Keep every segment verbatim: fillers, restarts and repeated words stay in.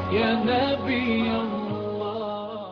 يا نبي الله.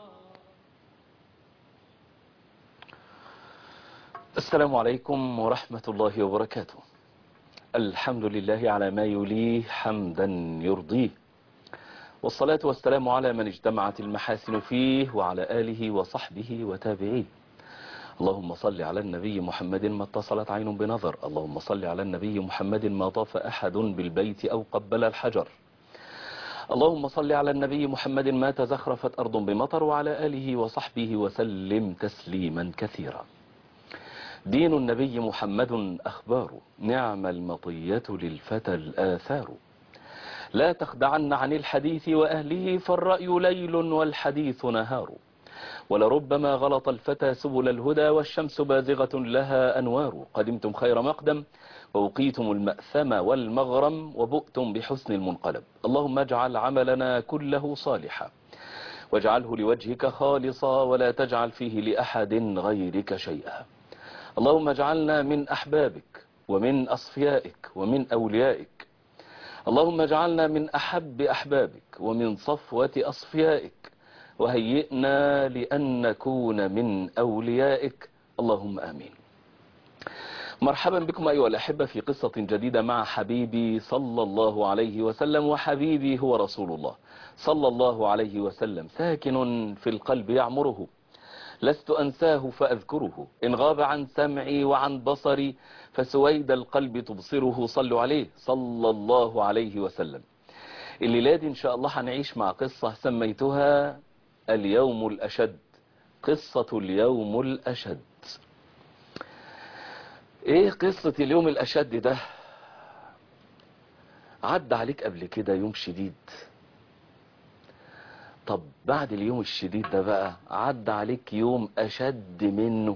السلام عليكم ورحمة الله وبركاته. الحمد لله على ما يليه حمدا يرضيه، والصلاة والسلام على من اجتمعت المحاسن فيه وعلى آله وصحبه وتابعيه. اللهم صل على النبي محمد ما اتصلت عين بنظر، اللهم صل على النبي محمد ما طاف أحد بالبيت أو قبل الحجر، اللهم صل على النبي محمد ما تزخرفت أرض بمطر، وعلى آله وصحبه وسلم تسليما كثيرا. دين النبي محمد أخبار، نعم المطية للفتى الآثار. لا تخدعن عن الحديث وأهله، فالرأي ليل والحديث نهار. ولربما غلط الفتى سبل الهدى، والشمس بازغة لها أنوار. قدمتم خير مقدم ووقيتم المأثم والمغرم، وبؤتم بحسن المنقلب. اللهم اجعل عملنا كله صالحا، واجعله لوجهك خالصا، ولا تجعل فيه لأحد غيرك شيئا. اللهم اجعلنا من أحبابك ومن أصفيائك ومن أوليائك. اللهم اجعلنا من أحب أحبابك ومن صفوة أصفيائك، وهيئنا لأن نكون من أوليائك. اللهم آمين. مرحبا بكم أيها الأحبة في قصة جديدة مع حبيبي صلى الله عليه وسلم. وحبيبي هو رسول الله صلى الله عليه وسلم، ساكن في القلب يعمره، لست أنساه فأذكره. إن غاب عن سمعي وعن بصري، فسويد القلب تبصره. صلوا عليه صلى الله عليه وسلم. الليلة دي إن شاء الله هنعيش مع قصة سميتها اليوم الأشد. قصة اليوم الأشد. إيه قصة اليوم الأشد ده؟ عدى عليك قبل كده يوم شديد؟ طب بعد اليوم الشديد ده بقى عدى عليك يوم أشد منه؟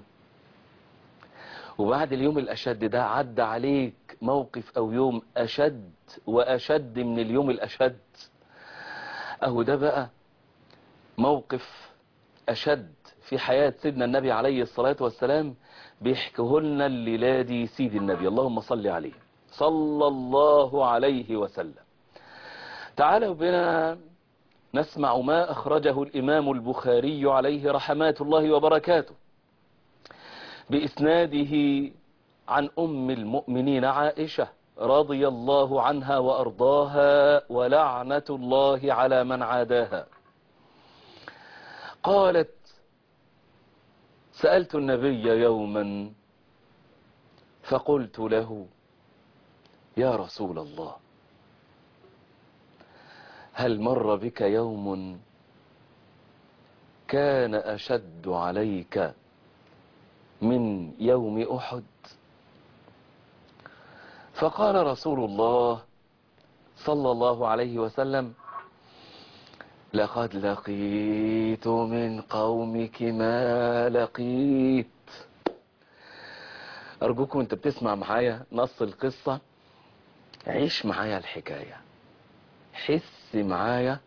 وبعد اليوم الأشد ده عدى عليك موقف أو يوم أشد وأشد من اليوم الأشد؟ أهو ده بقى موقف أشد في حياة سيدنا النبي عليه الصلاة والسلام، بيحكيه لنا الليلة دي سيد النبي، اللهم صل عليه صلى الله عليه وسلم. تعالوا بنا نسمع ما أخرجه الإمام البخاري عليه رحمات الله وبركاته بإسناده عن أم المؤمنين عائشة رضي الله عنها وأرضاها، ولعنة الله على من عاداها. قالت: سألت النبي يوما فقلت له: يا رسول الله، هل مر بك يوم كان أشد عليك من يوم أحد؟ فقال رسول الله صلى الله عليه وسلم: لقد لقيت من قومك ما لقيت. أرجوكم أنت بتسمع معايا نص القصة، عيش معايا الحكاية، حس معايا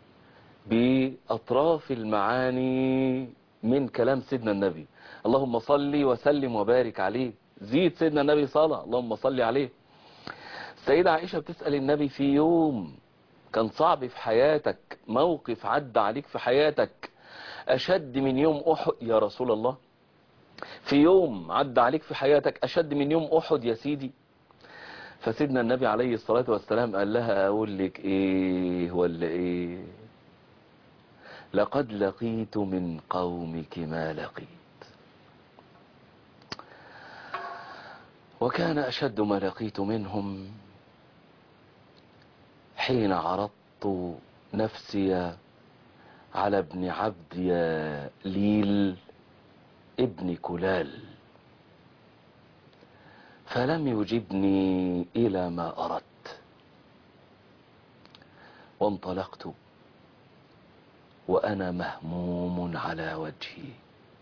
بأطراف المعاني من كلام سيدنا النبي. اللهم صل وسلم وبارك عليه. زيد سيدنا النبي صلاة، اللهم صل عليه. السيدة عائشة بتسأل النبي في يوم كان صعب في حياتك، موقف عدى عليك في حياتك أشد من يوم أحد يا رسول الله؟ في يوم عدى عليك في حياتك أشد من يوم أحد يا سيدي؟ فسيدنا النبي عليه الصلاة والسلام قال لها: أقول لك إيه ولا إيه؟ لقد لقيت من قومك ما لقيت. وكان أشد ما لقيت منهم حين عرضت نفسي على ابن عبد يليل ابن كلال، فلم يجبني إلى ما أردت، وانطلقت وأنا مهموم على وجهي،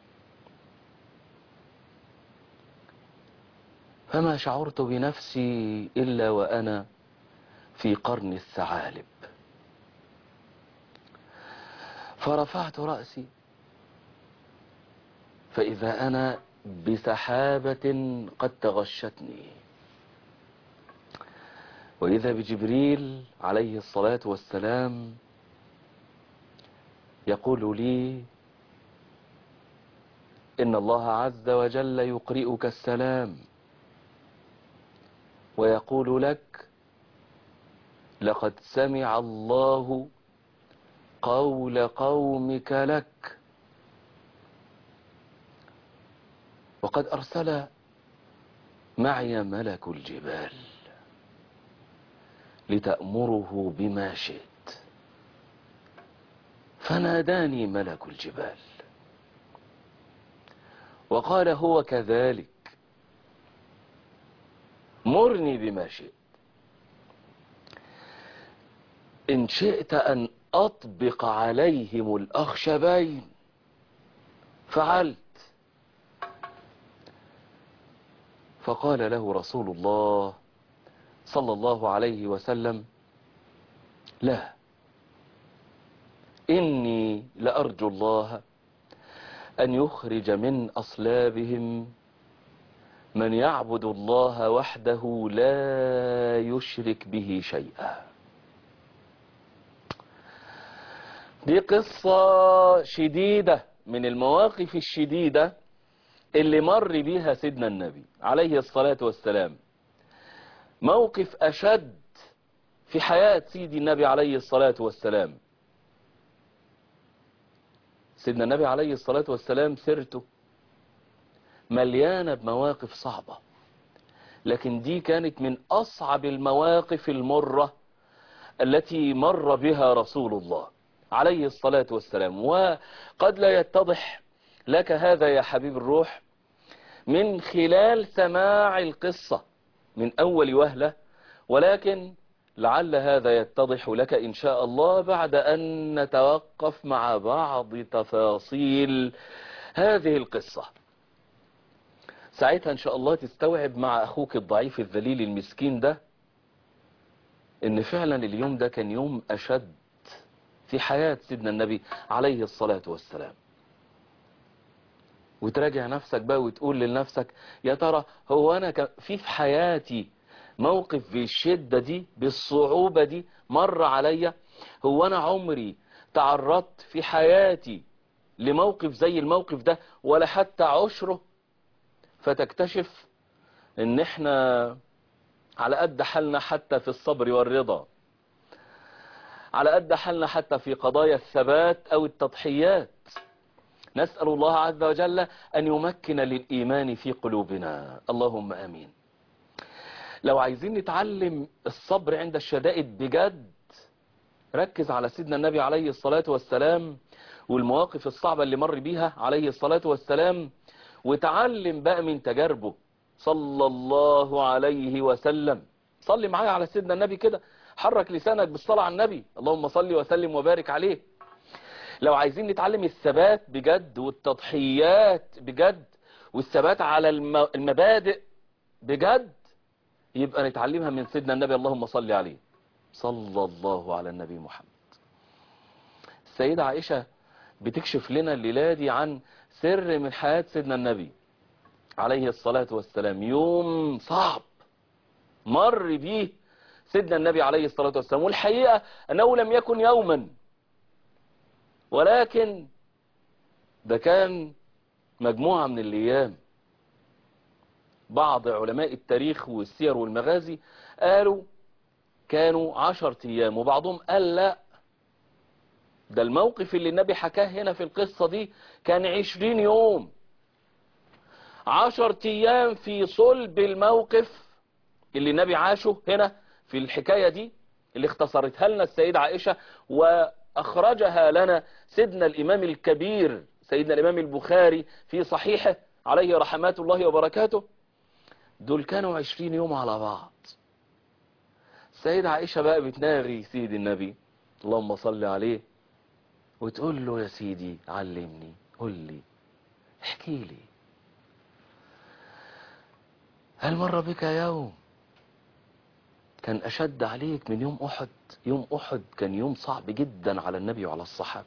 فما شعرت بنفسي إلا وأنا في قرن الثعالب. فرفعت رأسي فإذا أنا بسحابة قد تغشتني، وإذا بجبريل عليه الصلاة والسلام يقول لي إن الله عز وجل يقرئك السلام ويقول لك لقد سمع الله قول قومك لك وقد أرسل معي ملك الجبال لتأمره بما شئت. فناداني ملك الجبال وقال هو كذلك، مرني بما شئت. إن شئت أن أطبق عليهم الأخشبين فعلت. فقال له رسول الله صلى الله عليه وسلم لا، إني لأرجو الله أن يخرج من أصلابهم من يعبد الله وحده لا يشرك به شيئا. دي قصة شديدة من المواقف الشديدة اللي مر بيها سيدنا النبي عليه الصلاة والسلام. موقف أشد في حياة سيدي النبي عليه الصلاة والسلام. سيدنا النبي عليه الصلاة والسلام سيرته مليانة بمواقف صعبة، لكن دي كانت من أصعب المواقف المرة التي مر بها رسول الله عليه الصلاة والسلام. وقد لا يتضح لك هذا يا حبيب الروح من خلال سماع القصة من أول وهلة، ولكن لعل هذا يتضح لك إن شاء الله بعد أن نتوقف مع بعض تفاصيل هذه القصة. ساعتها إن شاء الله تستوعب مع أخوك الضعيف الذليل المسكين ده إن فعلا اليوم ده كان يوم أشد في حياة سيدنا النبي عليه الصلاة والسلام. وتراجع نفسك بقى وتقول لنفسك يا ترى هو أنا في في حياتي موقف بالشدة دي بالصعوبة دي مر عليا؟ هو أنا عمري تعرضت في حياتي لموقف زي الموقف ده ولا حتى عشره؟ فتكتشف ان احنا على قد حالنا حتى في الصبر والرضا، على قد حالنا حتى في قضايا الثبات او التضحيات. نسأل الله عز وجل ان يمكن للإيمان في قلوبنا، اللهم امين. لو عايزين نتعلم الصبر عند الشدائد بجد، ركز على سيدنا النبي عليه الصلاة والسلام والمواقف الصعبة اللي مر بيها عليه الصلاة والسلام، وتعلم بقى من تجاربه صلى الله عليه وسلم. صلي معايا على سيدنا النبي كده، حرك لسانك بالصلاة على النبي، اللهم صل وسلم وبارك عليه. لو عايزين نتعلم الثبات بجد والتضحيات بجد والثبات على المبادئ بجد، يبقى نتعلمها من سيدنا النبي، اللهم صل عليه صلى الله على النبي محمد. السيدة عائشة بتكشف لنا الليلة دي عن سر من حياة سيدنا النبي عليه الصلاة والسلام. يوم صعب مر بيه سيدنا النبي عليه الصلاة والسلام، والحقيقة أنه لم يكن يوما، ولكن ده كان مجموعة من الأيام. بعض علماء التاريخ والسير والمغازي قالوا كانوا عشرة أيام، وبعضهم قال لا، ده الموقف اللي النبي حكاه هنا في القصة دي كان عشرين يوم. عشر أيام في صلب الموقف اللي النبي عاشه هنا في الحكاية دي اللي اختصرتها لنا السيدة عائشة وأخرجها لنا سيدنا الإمام الكبير سيدنا الإمام البخاري في صحيحه عليه رحمات الله وبركاته. دول كانوا عشرين يوم على بعض. السيدة عائشة بقى بتناغي سيد النبي اللهم صل عليه وتقول له يا سيدي علمني، قل لي، احكي لي، هل مر بك يوم كان أشد عليك من يوم أحد؟ يوم أحد كان يوم صعب جدا على النبي وعلى الصحابة.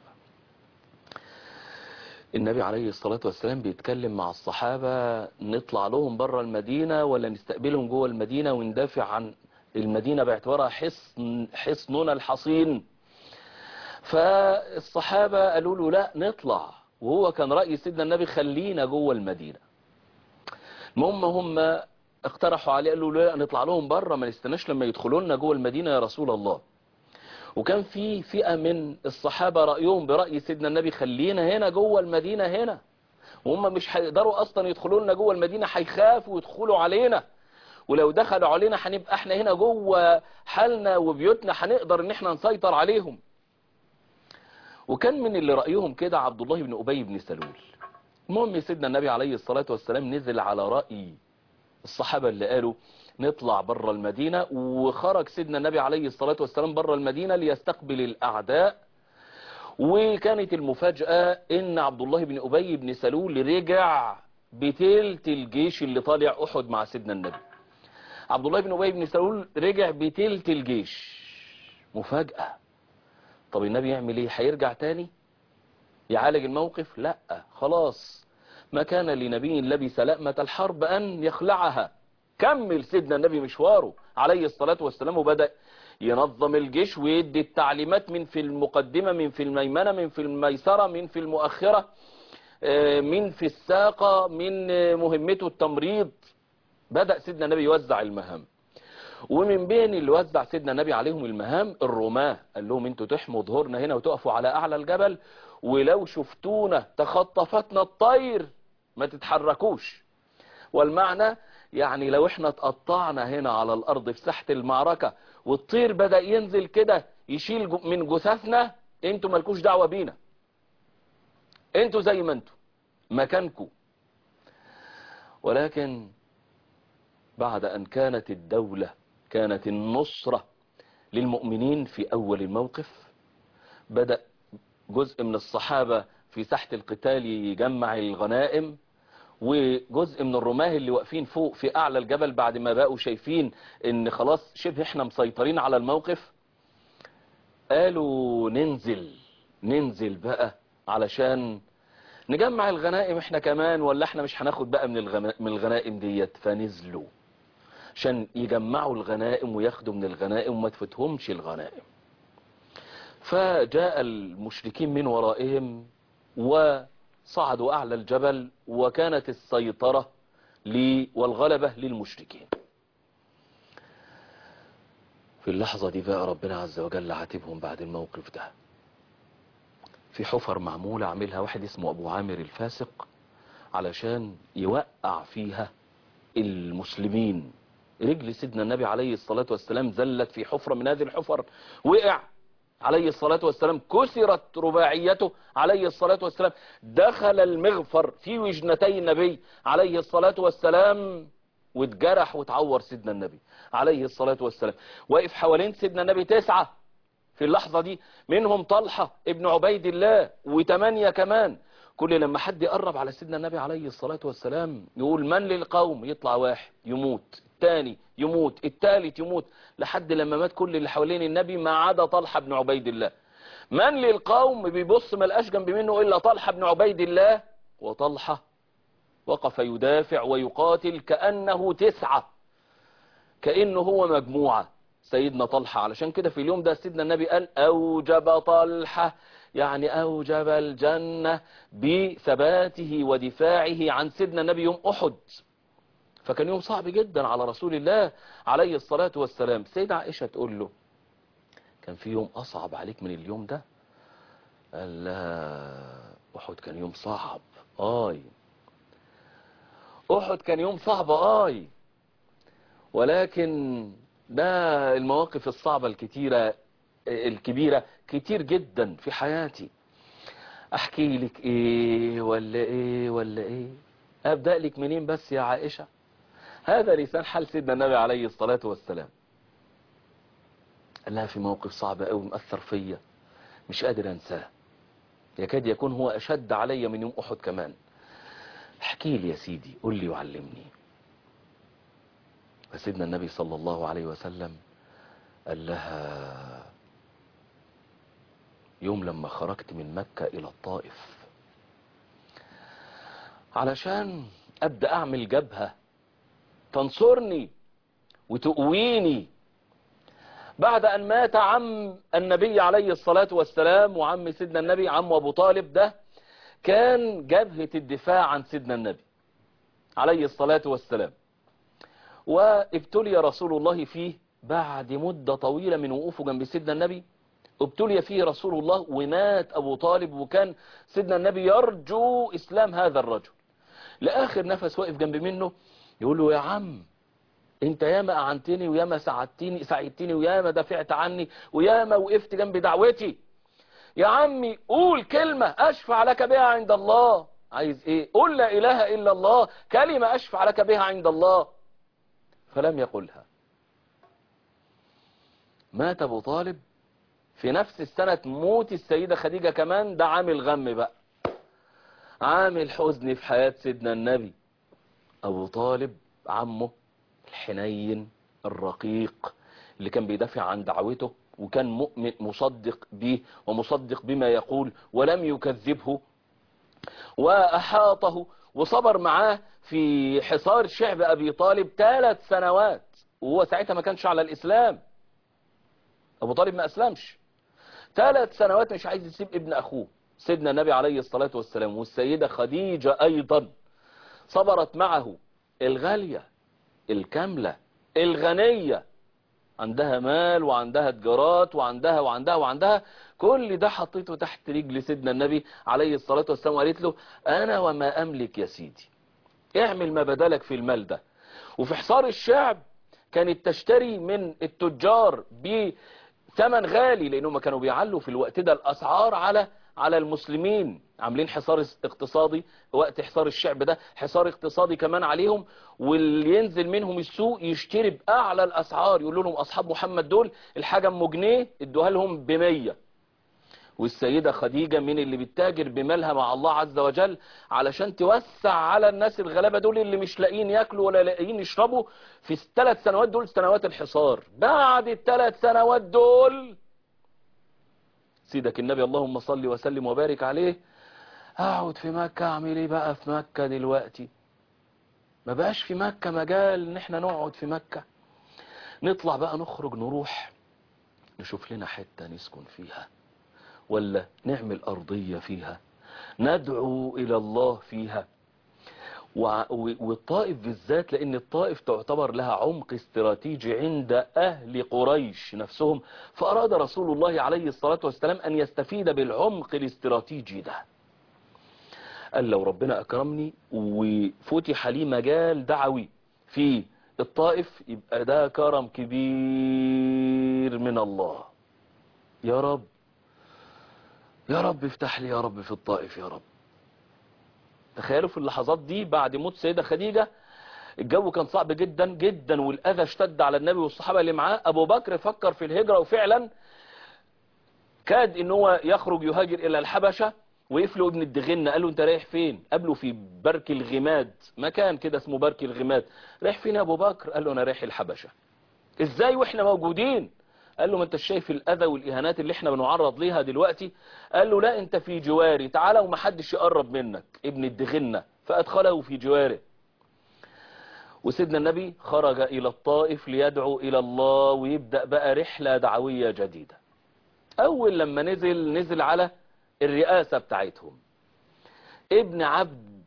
النبي عليه الصلاة والسلام بيتكلم مع الصحابة نطلع لهم بره المدينة ولا نستقبلهم جوه المدينة وندافع عن المدينة باعتبارها حصن حصننا الحصين. فالصحابة قالوا له لا نطلع، وهو كان رأي سيدنا النبي خلينا جوه المدينة. المهم هم اقترحوا عليه، قالوا له لا نطلع لهم بره، ما نستناش لما يدخلوا لنا جوه المدينة يا رسول الله. وكان في فئة من الصحابة رأيهم برأي سيدنا النبي خلينا هنا جوه المدينة هنا، وهم مش هيقدروا اصلا يدخلوا لنا جوه المدينة، هيخافوا يدخلوا علينا، ولو دخلوا علينا هنبقى احنا هنا جوه حالنا وبيوتنا هنقدر ان احنا نسيطر عليهم. وكان من اللي رأيهم كده عبد الله بن أبي بن سلول. المهم سيدنا النبي عليه الصلاة والسلام نزل على رأي الصحابة اللي قالوا نطلع بره المدينة، وخرج سيدنا النبي عليه الصلاة والسلام بره المدينة ليستقبل الأعداء. وكانت المفاجأة ان عبد الله بن أبي بن سلول رجع بتلت الجيش اللي طالع أحد مع سيدنا النبي. عبد الله بن أبي بن سلول رجع بتلت الجيش. مفاجأة. طب النبي يعمل ايه؟ هيرجع تاني يعالج الموقف؟ لا خلاص، ما كان لنبي لبث لأمة الحرب أن يخلعها. كمل سيدنا النبي مشواره عليه الصلاة والسلام، وبدأ ينظم الجيش ويدي التعليمات من في المقدمة، من في الميمنة، من في الميسرة، من في المؤخرة، من في الساقة، من مهمته التمريض. بدأ سيدنا النبي يوزع المهام، ومن بين اللي وزع سيدنا النبي عليهم المهام الرماة. قال لهم انتوا تحموا ظهورنا هنا وتقفوا على أعلى الجبل، ولو شفتونا تخطفتنا الطير ما تتحركوش. والمعنى يعني لو احنا اتقطعنا هنا على الأرض في ساحة المعركة والطير بدأ ينزل كده يشيل من جثثنا، انتوا مالكوش دعوة بينا، انتوا زي ما انتوا مكانكم. ولكن بعد أن كانت الدولة، كانت النصرة للمؤمنين في أول الموقف، بدأ جزء من الصحابة في ساحة القتال يجمع الغنائم، وجزء من الرماه اللي واقفين فوق في أعلى الجبل بعد ما بقوا شايفين ان خلاص شبه احنا مسيطرين على الموقف، قالوا ننزل ننزل بقى علشان نجمع الغنائم احنا كمان، ولا احنا مش هناخد بقى من الغنا- من الغنائم ديت. فنزلوا عشان يجمعوا الغنائم وياخدوا من الغنائم وما تفتهمش الغنائم. فجاء المشركين من ورائهم وصعدوا أعلى الجبل، وكانت السيطرة لي والغلبة للمشركين. في اللحظة دي بقى ربنا عز وجل عاتبهم بعد الموقف ده. في حفر معمولة عملها واحد اسمه أبو عامر الفاسق علشان يوقع فيها المسلمين. رجل سيدنا النبي عليه الصلاة والسلام زلت في حفرة من هذه الحفر، وقع عليه الصلاة والسلام، كسرت رباعيته عليه الصلاة والسلام، دخل المغفر في وجنتي النبي عليه الصلاة والسلام، واتجرح وتعور سيدنا النبي عليه الصلاة والسلام. واقف حوالين سيدنا النبي تسعة في اللحظة دي، منهم طلحة ابن عبيد الله وثمانية كمان. كل لما حد يقرب على سيدنا النبي عليه الصلاة والسلام يقول من للقوم، يطلع واحد يموت، الثاني يموت، الثالث يموت، لحد لما مات كل اللي حوالين النبي ما عدا طلحة بن عبيد الله. من للقوم بيبص ما لقاش جنب منه إلا طلحة بن عبيد الله، وطلحة وقف يدافع ويقاتل كأنه تسعة، كأنه هو مجموعة سيدنا طلحة. علشان كده في اليوم ده سيدنا النبي قال أوجب طلحة، يعني أوجب الجنة بثباته ودفاعه عن سيدنا النبي يوم أحد. فكان يوم صعب جدا على رسول الله عليه الصلاة والسلام. سيدة عائشة تقول له كان في يوم أصعب عليك من اليوم ده؟ قال لها أحد كان يوم صعب آي، أحد كان يوم صعب آي، ولكن ده المواقف الصعبة الكتيرة الكبيرة كتير جدا في حياتي. احكي لك ايه ولا ايه ولا ايه؟ ابدأ لك منين بس يا عائشة؟ هذا لسان حال سيدنا النبي عليه الصلاة والسلام. قال لها في موقف صعب قوي مأثر فيا مش قادر انساه، يكاد يكون هو اشد علي من يوم احد كمان. احكي لي يا سيدي، قل لي وعلمني. فسيدنا النبي صلى الله عليه وسلم قال لها يوم لما خرجت من مكة إلى الطائف علشان أبدأ أعمل جبهة تنصرني وتقويني بعد أن مات عم النبي عليه الصلاة والسلام، وعم سيدنا النبي عم أبو طالب ده كان جبهة الدفاع عن سيدنا النبي عليه الصلاة والسلام، وابتلي رسول الله فيه بعد مدة طويلة من وقوفه جنب سيدنا النبي. ابتلي فيه رسول الله ومات أبو طالب، وكان سيدنا النبي يرجو إسلام هذا الرجل. لآخر نفس واقف جنب منه يقول له: يا عم انت ياما أعنتني وياما ساعدتني ساعدتني وياما دافعت عني وياما وقفت جنب دعوتي، يا عمي قول كلمة أشفع لك بها عند الله. عايز ايه؟ قل لا إله إلا الله، كلمة أشفع لك بها عند الله. فلم يقلها. مات أبو طالب في نفس السنة موت السيدة خديجة كمان. ده عامل غم بقى، عامل حزن في حياة سيدنا النبي. أبو طالب عمه الحنين الرقيق اللي كان بيدافع عن دعوته، وكان مؤمن مصدق به ومصدق بما يقول ولم يكذبه، وأحاطه وصبر معاه في حصار شعب أبي طالب ثلاث سنوات، وهو ساعتها ما كانش على الإسلام. أبو طالب ما أسلمش ثلاث سنوات، مش عايز يسيب ابن أخوه سيدنا النبي عليه الصلاة والسلام. والسيدة خديجة أيضا صبرت معه، الغالية الكاملة الغنية، عندها مال وعندها تجارات وعندها وعندها وعندها كل ده حطيته تحت رجل سيدنا النبي عليه الصلاة والسلام، وقالت له: أنا وما أملك يا سيدي، اعمل ما بدلك في المال ده. وفي حصار الشعب كانت تشتري من التجار بثمن غالي، لأنهم كانوا بيعلوا في الوقت ده الأسعار على على المسلمين، عاملين حصار اقتصادي وقت حصار الشعب ده، حصار اقتصادي كمان عليهم. واللي ينزل منهم السوق يشتري بأعلى الأسعار، يقولوا لهم أصحاب محمد دول الحاجة ام جنيه ادوها لهم بمية. والسيدة خديجة من اللي بتتاجر بمالها مع الله عز وجل علشان توسع على الناس الغلابة دول اللي مش لاقيين ياكلوا ولا لاقيين يشربوا في الثلاث سنوات دول، سنوات الحصار. بعد الثلاث سنوات دول سيدك النبي اللهم صل وسلم وبارك عليه اقعد في مكة، اعمل ايه بقى في مكة دلوقتي؟ ما بقاش في مكة مجال ان احنا نقعد في مكة، نطلع بقى نخرج نروح نشوف لنا حتة نسكن فيها، ولا نعمل أرضية فيها ندعو إلى الله فيها. والطائف بالذات، لأن الطائف تعتبر لها عمق استراتيجي عند أهل قريش نفسهم، فأراد رسول الله عليه الصلاة والسلام أن يستفيد بالعمق الاستراتيجي ده. قال: لو ربنا أكرمني وفتح لي مجال دعوي في الطائف يبقى ده كرم كبير من الله، يا رب يا رب افتح لي يا رب في الطائف يا رب. تخيلوا في اللحظات دي بعد موت سيدة خديجة الجو كان صعب جدا جدا، والأذى اشتد على النبي والصحابة اللي معاه. أبو بكر فكر في الهجرة، وفعلا كاد ان هو يخرج يهاجر إلى الحبشة. وقفله ابن الدغنة قال له: انت رايح فين؟ قابله في برك الغماد، مكان كده اسمه برك الغماد. رايح فين يا أبو بكر؟ قال له: انا رايح الحبشة. ازاي واحنا موجودين؟ قال له: ما انت شايف الأذى والإهانات اللي احنا بنعرض ليها دلوقتي؟ قال له: لا، انت في جواري، تعالى ومحدش يقرب منك. ابن الدغنة فأدخله في جواره. وسيدنا النبي خرج إلى الطائف ليدعو إلى الله ويبدأ بقى رحلة دعوية جديدة. أول لما نزل نزل على الرئاسة بتاعتهم ابن عبد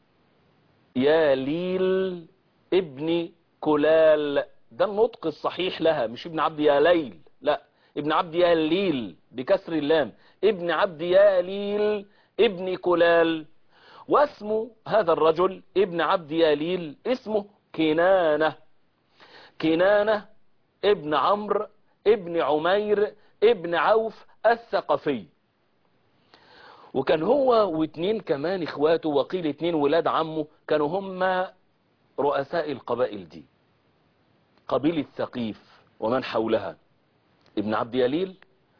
ياليل ابن كلال، ده النطق الصحيح لها، مش ابن عبد ياليل، لا، ابن عبد ياليل بكسر اللام، ابن عبد ياليل ابن كلال. واسمه هذا الرجل ابن عبد ياليل اسمه كنانة. كنانة ابن عمرو ابن عمير ابن عوف الثقفي. وكان هو واتنين كمان اخواته، وقيل اتنين ولاد عمه، كانوا هم رؤساء القبائل دي، قبيلة ثقيف ومن حولها، ابن عبد ياليل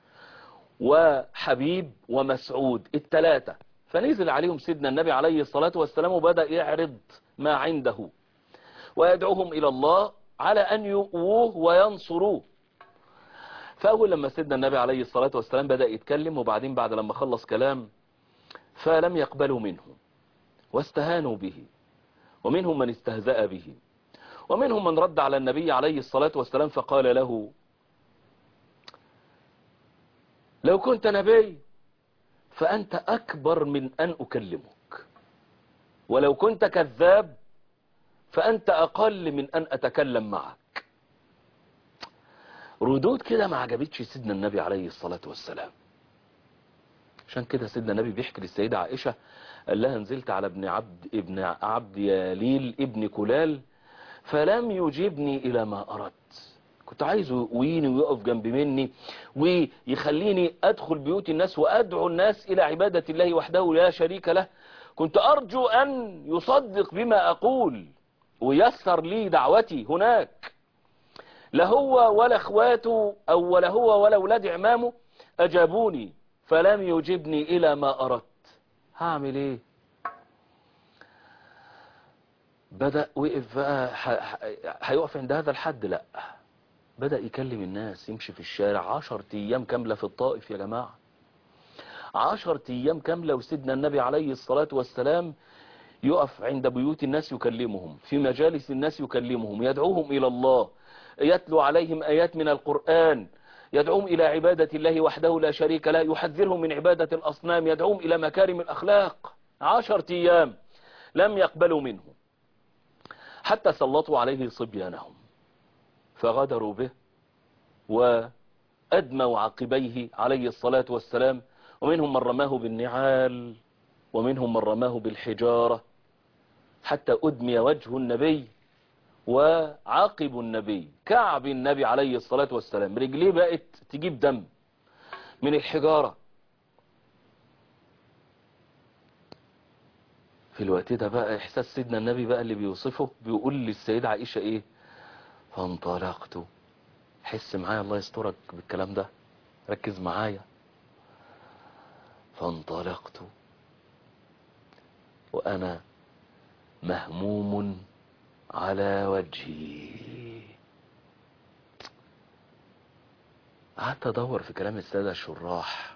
وحبيب ومسعود الثلاثة. فنزل عليهم سيدنا النبي عليه الصلاة والسلام وبدأ يعرض ما عنده ويدعوهم إلى الله على أن يؤوه وينصروه. فأول لما سيدنا النبي عليه الصلاة والسلام بدأ يتكلم، وبعدين بعد لما خلص كلام فلم يقبلوا منه واستهانوا به، ومنهم من استهزأ به، ومنهم من رد على النبي عليه الصلاة والسلام فقال له: لو كنت نبي فأنت أكبر من أن أكلمك، ولو كنت كذاب فأنت أقل من أن أتكلم معك. ردود كده ما عجبتش سيدنا النبي عليه الصلاة والسلام. عشان كده سيدنا النبي بيحكي للسيدة عائشة، قال لها نزلت على ابن عبد ابن عبد يليل ابن كلال فلم يجبني إلى ما أردت. كنت عايزه يقويني ويقف جنب مني ويخليني أدخل بيوت الناس وأدعو الناس إلى عبادة الله وحده لا شريك له. كنت أرجو أن يصدق بما أقول ويسر لي دعوتي هناك. لا هو ولا اخواته أو ولا هو ولا أولاد عمامه أجابوني، فلم يجبني إلى ما أردت. هعمل إيه؟ بدأ وقف بقى، هيقف عند هذا الحد؟ لا، بدأ يكلم الناس، يمشي في الشارع. عشر أيام كاملة في الطائف يا جماعة، عشر أيام كاملة، وسيدنا النبي عليه الصلاة والسلام يقف عند بيوت الناس يكلمهم، في مجالس الناس يكلمهم، يدعوهم إلى الله، يتلو عليهم آيات من القرآن، يدعوهم إلى عبادة الله وحده لا شريك له، يحذرهم من عبادة الأصنام، يدعوهم إلى مكارم الأخلاق. عشر أيام لم يقبلوا منه، حتى سلطوا عليه صبيانهم فغدروا به وأدموا عقبيه عليه الصلاة والسلام. ومنهم من رماه بالنعال ومنهم من رماه بالحجارة، حتى أدمي وجه النبي وعاقب النبي، كعب النبي عليه الصلاة والسلام رجليه بقت تجيب دم من الحجارة. في الوقت ده بقى إحساس سيدنا النبي بقى اللي بيوصفه، بيقول للسيدة عائشة إيه؟ فانطلقت. حس معايا، الله يسترك بالكلام ده، ركز معايا. فانطلقت وأنا مهموم على وجهي. قعدت أدور في كلام السادة الشراح،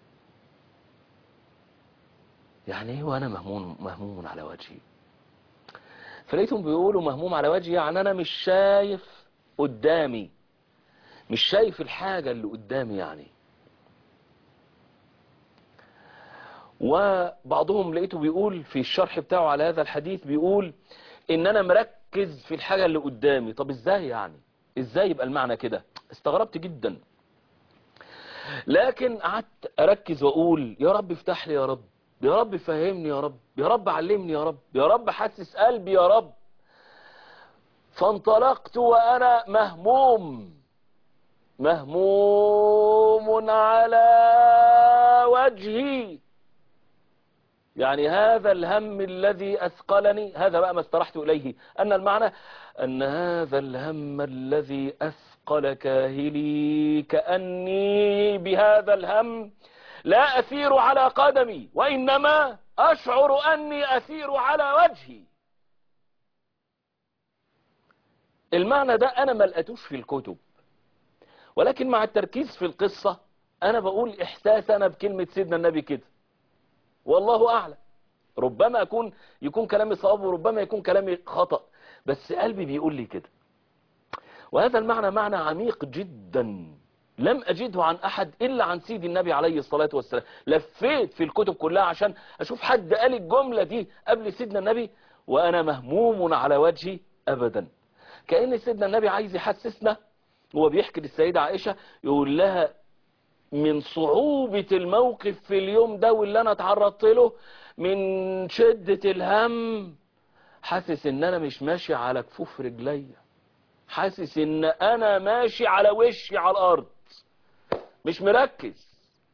يعني ايه وانا مهموم مهموم على وجهي؟ فلقيتهم بيقولوا مهموم على وجهي يعني انا مش شايف قدامي، مش شايف الحاجة اللي قدامي يعني. وبعضهم لقيته بيقول في الشرح بتاعه على هذا الحديث، بيقول ان انا مركز في الحاجة اللي قدامي. طب ازاي يعني؟ ازاي يبقى المعنى كده؟ استغربت جدا، لكن قعدت اركز واقول يا رب افتح لي، يا رب يا رب فهمني، يا رب يا رب علمني، يا رب يا رب حسس قلبي، يا رب. فانطلقت وانا مهموم مهموم على وجهي، يعني هذا الهم الذي أثقلني، هذا بقى ما استرحت إليه، أن المعنى أن هذا الهم الذي أثقل كاهلي كأني بهذا الهم لا أسير على قدمي، وإنما أشعر أني أسير على وجهي. المعنى ده أنا ما لقيتوش في الكتب، ولكن مع التركيز في القصة أنا بقول إحساس أنا بكلمة سيدنا النبي كده، والله أعلم. ربما أكون يكون كلامي صواب وربما يكون كلامي خطأ، بس قلبي بيقول لي كده. وهذا المعنى معنى عميق جدا لم أجده عن أحد إلا عن سيدي النبي عليه الصلاة والسلام. لفيت في الكتب كلها عشان أشوف حد قال الجملة دي قبل سيدنا النبي وأنا مهموم على وجهي. أبدا، كأن سيدنا النبي عايز يحسسنا، هو بيحكي للسيدة عائشة يقول لها من صعوبة الموقف في اليوم ده واللي أنا اتعرضت له، من شدة الهم، حاسس ان انا مش ماشي على كفوف رجليا، حاسس ان انا ماشي على وشي على الارض، مش مركز،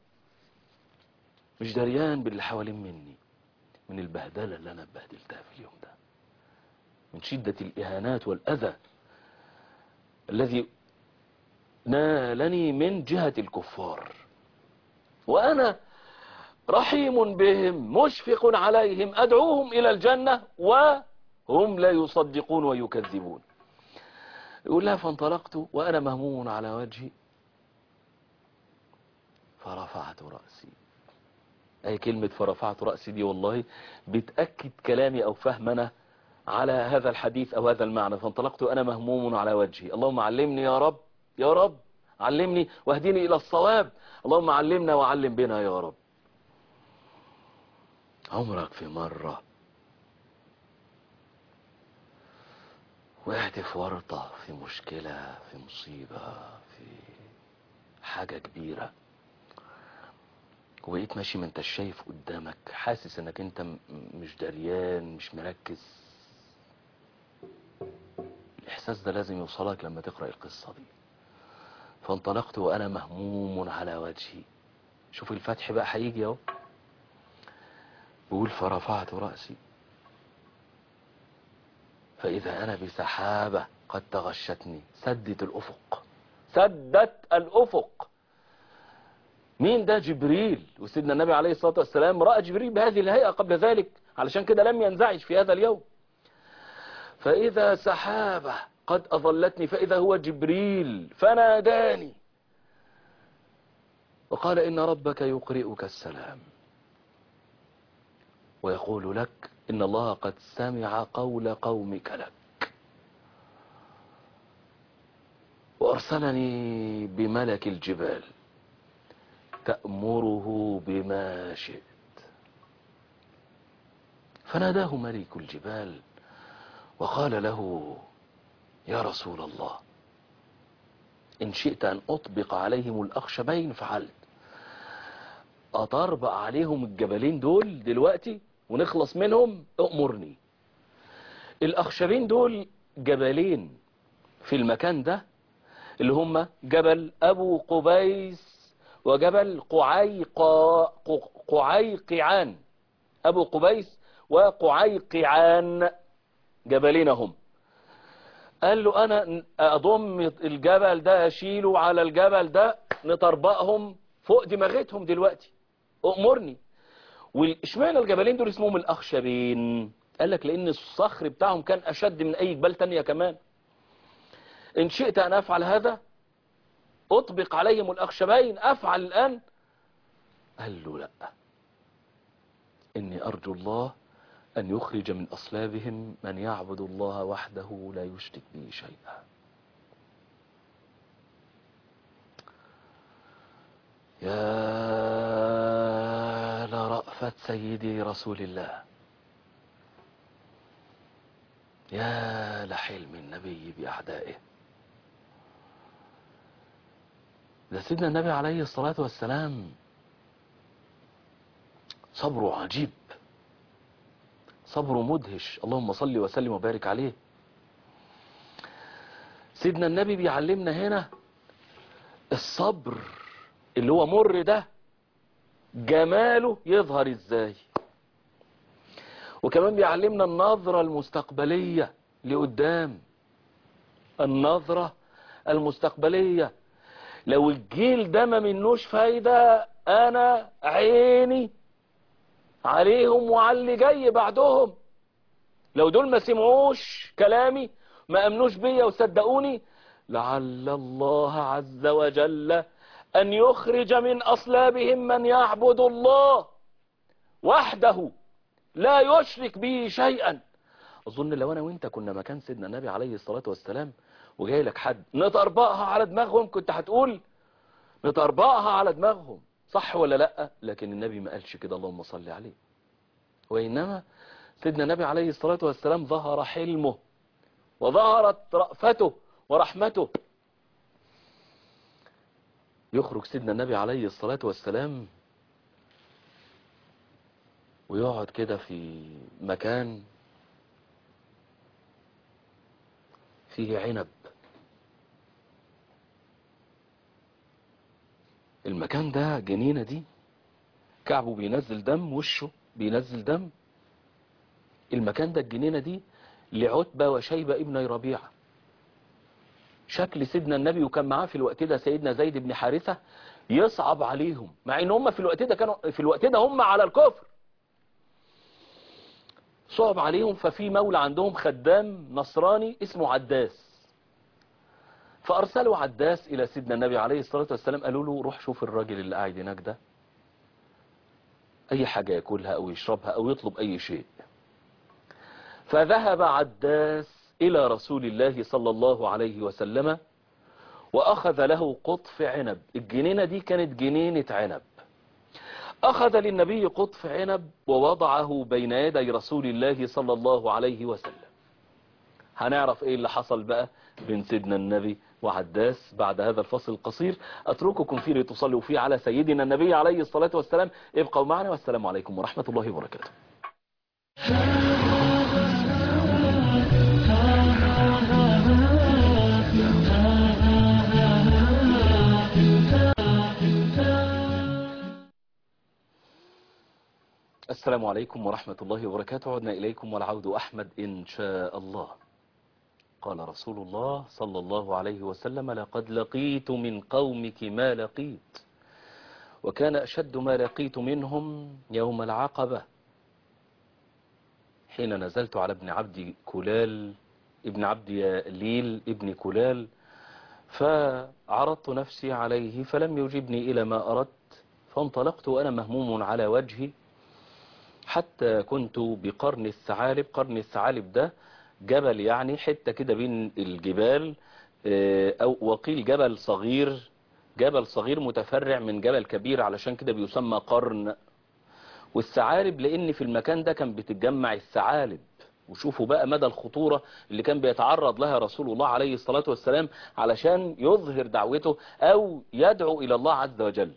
مش دريان باللي حوالين مني، من البهدلة اللي انا اتبهدلتها في اليوم ده، من شدة الاهانات والاذى الذي نالني من جهة الكفار، وانا رحيم بهم مشفق عليهم ادعوهم الى الجنة وهم لا يصدقون ويكذبون. يقول لها فانطلقت وانا مهموم على وجهي فرفعت رأسي. اي كلمة فرفعت رأسي دي والله بتأكد كلامي او فهمنا على هذا الحديث او هذا المعنى. فانطلقت وانا مهموم على وجهي، اللهم علمني يا رب يا رب علمني واهديني إلى الصواب. اللهم علمنا وعلم بنا يا رب. عمرك في مرة وقعت في ورطة، في مشكلة، في مصيبة، في حاجة كبيرة، وبقيت ماشي ما انت شايف قدامك، حاسس انك انت مش دريان، مش مركز؟ الاحساس ده لازم يوصلك لما تقرأ القصة دي. فانطلقت وانا مهموم على وجهي. شوف الفتح بقى هيجي اهو. بيقول فرفعت رأسي فإذا أنا بسحابة قد تغشتني، سدت الأفق، سدت الأفق. مين ده؟ جبريل. وسيدنا النبي عليه الصلاة والسلام رأى جبريل بهذه الهيئة قبل ذلك، علشان كده لم ينزعج في هذا اليوم. فإذا سحابة قد أظلتني فإذا هو جبريل فناداني وقال إن ربك يقرئك السلام ويقول لك إن الله قد سمع قول قومك لك وأرسلني بملك الجبال تأمره بما شئت. فناداه ملك الجبال وقال له يا رسول الله إن شئت أن أطبق عليهم الأخشبين فعلت. أطربق عليهم الجبلين دول دلوقتي ونخلص منهم، أؤمرني. الأخشبين دول جبلين في المكان ده اللي هم جبل أبو قبيس وجبل قعيقا قعيقعان. أبو قبيس وقعيقعان جبلين هم. قال له أنا أضم الجبل ده أشيله على الجبل ده نطربقهم فوق دماغتهم دلوقتي، أؤمرني. واشمعنى الجبلين دول اسمهم الأخشبين؟ قال لك لأن الصخر بتاعهم كان أشد من أي جبال تانية كمان. إن شئت أن أفعل هذا أطبق عليهم الأخشبين أفعل الآن. قال له لا، إني أرجو الله أن يخرج من أصلابهم من يعبد الله وحده لا يشرك به شيئا. يا لرأفة سيدي رسول الله، يا لحلم النبي بأعدائه. ده سيدنا النبي عليه الصلاة والسلام صبره عجيب، صبره مدهش، اللهم صل وسلم وبارك عليه. سيدنا النبي بيعلمنا هنا الصبر اللي هو مر ده جماله يظهر ازاي، وكمان بيعلمنا النظرة المستقبلية لقدام، النظرة المستقبلية. لو الجيل ده ما منوش فايدة انا عيني عليهم وعلى اللي جاي بعدهم. لو دول ما سمعوش كلامي ما امنوش بيا وصدقوني، لعل الله عز وجل ان يخرج من اصلابهم من يعبد الله وحده لا يشرك به شيئا. اظن لو انا وانت كنا مكان سيدنا النبي عليه الصلاة والسلام وجاي لك حد نطربقها على دماغهم، كنت هتقول نطربقها على دماغهم، صح ولا لا؟ لكن النبي ما قالش كده، اللهم صل عليه. وإنما سيدنا النبي عليه الصلاة والسلام ظهر حلمه وظهرت رأفته ورحمته. يخرج سيدنا النبي عليه الصلاة والسلام ويقعد كده في مكان فيه عنب. المكان ده جنينة دي، كعبه بينزل دم، وشه بينزل دم. المكان ده الجنينة دي لعتبة وشيبة ابن ربيعة. شكل سيدنا النبي وكان معاه في الوقت ده سيدنا زيد بن حارثة يصعب عليهم، مع ان هم في الوقت ده كانوا في الوقت ده هم على الكفر، صعب عليهم. ففي مولى عندهم خدام نصراني اسمه عداس، فارسلوا عداس الى سيدنا النبي عليه الصلاة والسلام، قالوا له روح شوف الراجل اللي قاعد هناك ده اي حاجة ياكلها او يشربها او يطلب اي شيء. فذهب عداس الى رسول الله صلى الله عليه وسلم وأخذ له قطف عنب. الجنينة دي كانت جنينة عنب. أخذ للنبي قطف عنب ووضعه بين يدي رسول الله صلى الله عليه وسلم. هنعرف ايه اللي حصل بقى بين سيدنا النبي وعداس بعد هذا الفصل القصير. أترككم فيه لتصلوا فيه على سيدنا النبي عليه الصلاة والسلام. ابقوا معنا والسلام عليكم ورحمة الله وبركاته. السلام عليكم ورحمة الله وبركاته. عدنا إليكم والعود أحمد إن شاء الله. قال رسول الله صلى الله عليه وسلم: لقد لقيت من قومك ما لقيت، وكان أشد ما لقيت منهم يوم العقبة حين نزلت على ابن عبد كلال ابن عبد يليل ابن كلال، فعرضت نفسي عليه فلم يجبني إلى ما أردت، فانطلقت وأنا مهموم على وجهي حتى كنت بقرن الثعالب. قرن الثعالب ده جبل، يعني حتة كده بين الجبال، أو وقيل جبل صغير، جبل صغير متفرع من جبل كبير، علشان كده بيسمى قرن. والثعالب لأن في المكان ده كان بتتجمع الثعالب. وشوفوا بقى مدى الخطورة اللي كان بيتعرض لها رسول الله عليه الصلاة والسلام علشان يظهر دعوته أو يدعو إلى الله عز وجل.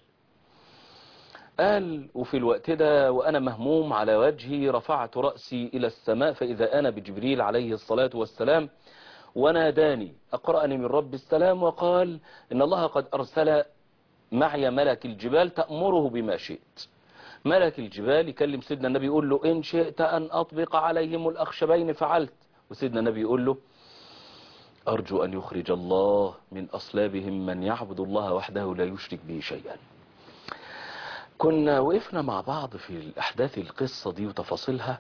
قال: وفي الوقت ده وأنا مهموم على وجهي رفعت رأسي إلى السماء فإذا أنا بجبريل عليه الصلاة والسلام، وناداني أقرأني من رب السلام وقال: إن الله قد أرسل معي ملك الجبال تأمره بما شئت. ملك الجبال يكلم سيدنا النبي يقول له: إن شئت أن أطبق عليهم الأخشبين فعلت. وسيدنا النبي يقول له: أرجو أن يخرج الله من أصلابهم من يعبد الله وحده لا يشرك به شيئا. كنا وقفنا مع بعض في الأحداث القصة دي وتفاصيلها،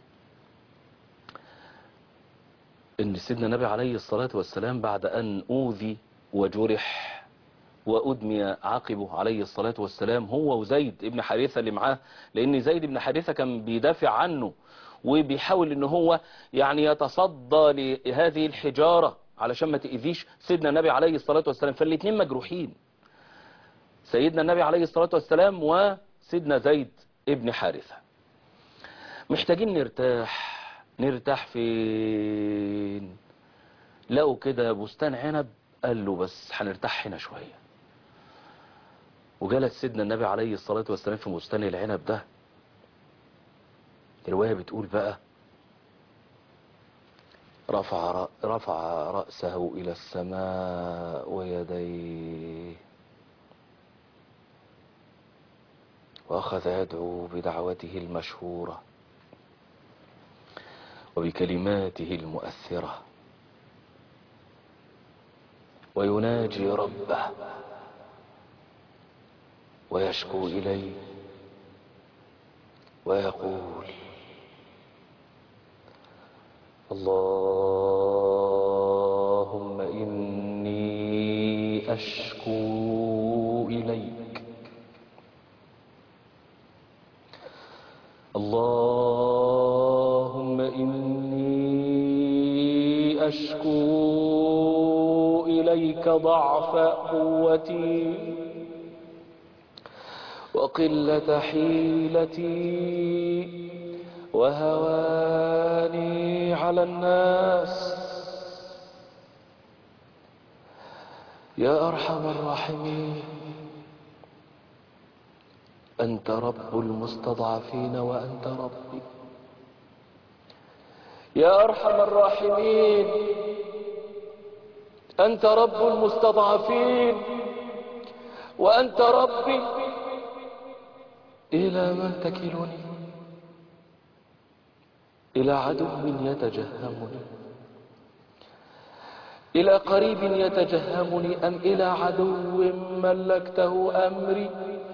إن سيدنا النبي عليه الصلاة والسلام بعد أن أوذي وجرح وأدمي عقبه عليه الصلاة والسلام هو وزيد ابن حارثة اللي معاه، لأن زيد ابن حارثة كان بيدافع عنه وبيحاول إن هو يعني يتصدى لهذه الحجارة علشان ما تأذيش سيدنا النبي عليه الصلاة والسلام. فالاتنين مجروحين، سيدنا النبي عليه الصلاة والسلام وسيدنا زيد ابن حارثة. محتاجين نرتاح. نرتاح فين؟ لقوا كده بستان عنب، قال له: بس هنرتاح هنا شوية. وجلس سيدنا النبي عليه الصلاة والسلام في بستان العنب ده. الرواية بتقول بقى: رفع رفع رأسه إلى السماء ويديه، وأخذ يدعو بدعوته المشهورة وبكلماته المؤثرة، ويناجي ربه ويشكو إليه ويقول: اللهم إني أشكو إليك، اللهم إني أشكو إليك ضعف قوتي وقلة حيلتي وهواني على الناس. يا أرحم الراحمين، أنت رب المستضعفين وأنت ربي. يا أرحم الراحمين، أنت رب المستضعفين وأنت ربي. إلى من تكلني؟ إلى عدو يتجهمني؟ إلى قريب يتجهمني أم إلى عدو ملكته أمري؟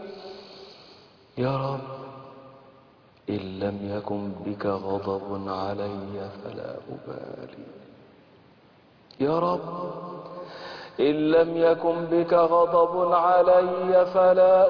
يا رب، إن لم يكن بك غضب علي فلا أبالي. يا رب، إن لم يكن بك غضب علي فلا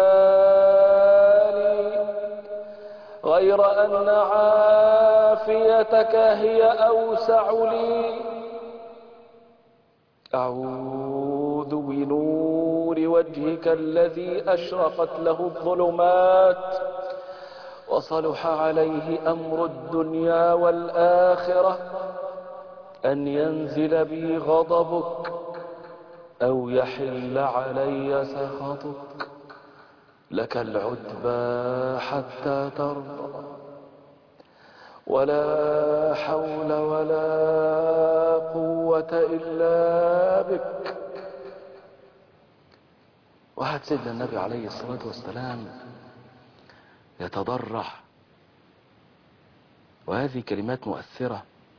أبالي، غير أن عافيتك هي أوسع لي. أعوذ فليعوذ بنور وجهك الذي أشرقت له الظلمات وصلح عليه أمر الدنيا والآخرة أن ينزل بي غضبك أو يحل علي سخطك لك العتبى حتى ترضى ولا حول ولا قوة إلا بك. واحد سيدنا النبي عليه الصلاة والسلام يتضرع، وهذه كلمات مؤثرة.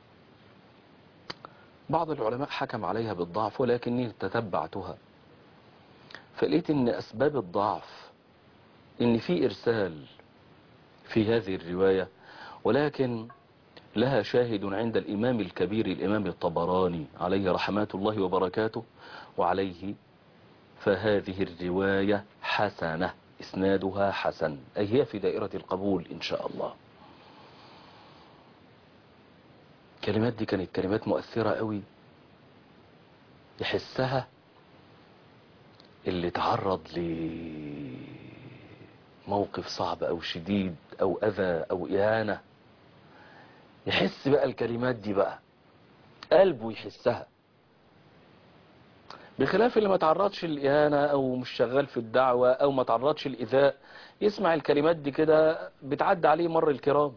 بعض العلماء حكم عليها بالضعف، ولكني تتبعتها فلقيت ان اسباب الضعف ان في ارسال في هذه الرواية، ولكن لها شاهد عند الامام الكبير الامام الطبراني عليه رحمات الله وبركاته، وعليه فهذه الرواية حسنة، اسنادها حسن، اي هي في دائرة القبول ان شاء الله. الكلمات دي كانت كلمات مؤثرة قوي، يحسها اللي تعرض لموقف صعب او شديد او اذى او اهانة، يحس بقى الكلمات دي بقى، قلبه يحسها، بخلاف اللي ما تعرضش للإهانة او مش شغال في الدعوة او ما تعرضش للإيذاء، يسمع الكلمات دي كده بتعدي عليه مر الكرام.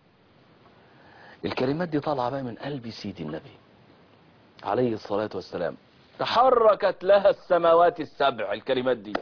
الكلمات دي طالعة بقى من قلب سيدي النبي عليه الصلاة والسلام، تحركت لها السماوات السبع الكلمات دي،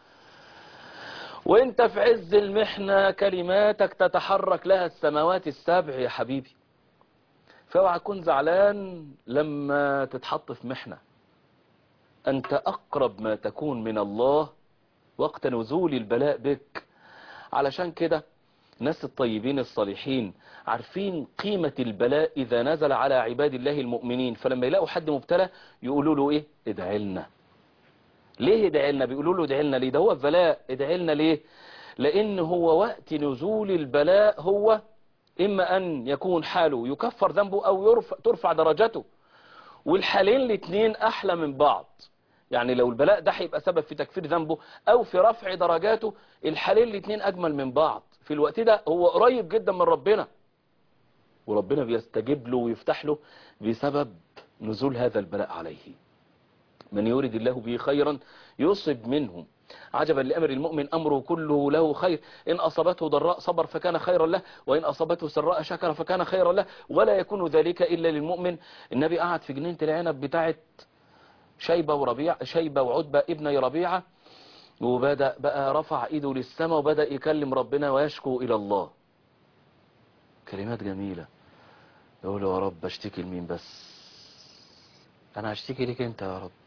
وانت في عز المحنة كلماتك تتحرك لها السماوات السبع يا حبيبي. فاوعى تكون زعلان لما تتحط في محنة، انت اقرب ما تكون من الله وقت نزول البلاء بك. علشان كده الناس الطيبين الصالحين عارفين قيمة البلاء إذا نزل على عباد الله المؤمنين، فلما يلاقوا حد مبتلى يقولوا له إيه؟ ادعي لنا. ليه ادعي لنا؟ بيقولوا له ادعي لنا ليه؟ ده هو البلاء، ادعي لنا ليه؟ لأن هو وقت نزول البلاء هو إما أن يكون حاله يكفر ذنبه أو يرفع ترفع درجته، والحالين الاثنين أحلى من بعض. يعني لو البلاء ده هيبقى سبب في تكفير ذنبه أو في رفع درجاته، الحالين الاثنين أجمل من بعض. في الوقت ده هو قريب جدا من ربنا، وربنا بيستجيب له ويفتح له بسبب نزول هذا البلاء عليه. من يريد الله به خيرا يصب منه. عجبا لأمر المؤمن أمره كله له خير، إن أصابته ضراء صبر فكان خيرا له، وإن أصابته سراء شكر فكان خيرا له، ولا يكون ذلك إلا للمؤمن. النبي قعد في جنينة العنب بتاعت شيبة وربيع شيبة وعتبة ابني ربيعة، وبدأ بقى رفع ايده للسماء وبدأ يكلم ربنا ويشكو الى الله. كلمات جميلة، يقول يا رب اشتكي لمين بس؟ انا هشتكي لك انت يا رب،